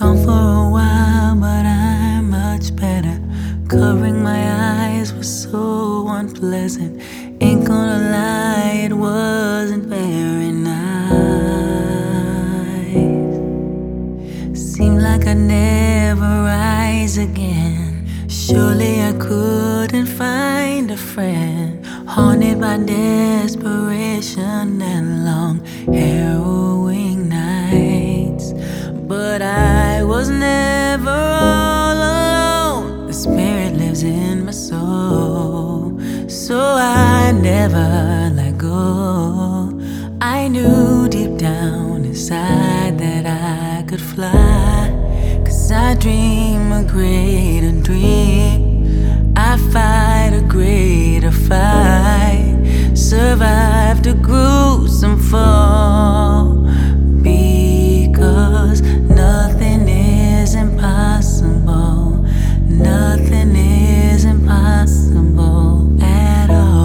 Gone for a while, but I'm much better. Covering my eyes was so unpleasant. Ain't gonna lie, it wasn't very nice. Seemed like I'd never rise again. Surely I couldn't find a friend. Haunted by desperation and long harrowing nights. But I was never all alone. The spirit lives in my soul, so I never let go. I knew deep down inside that I could fly, 'cause I dream a greater dream. I fight a greater fight, survived a gruesome fall, because nothing is impossible. Nothing is impossible at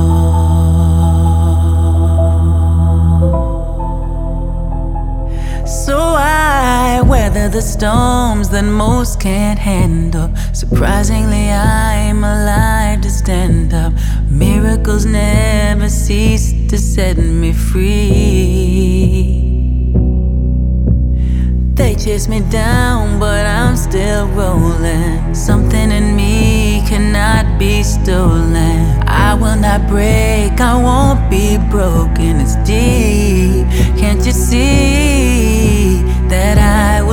all. So I weather the storms that most can't handle. Surprisingly, I'm alive to stand up. Miracles never cease to set me free. They chase me down, but I'm still rolling. Something in me cannot be stolen. I will not break, I won't be broken. It's deep, can't you see that I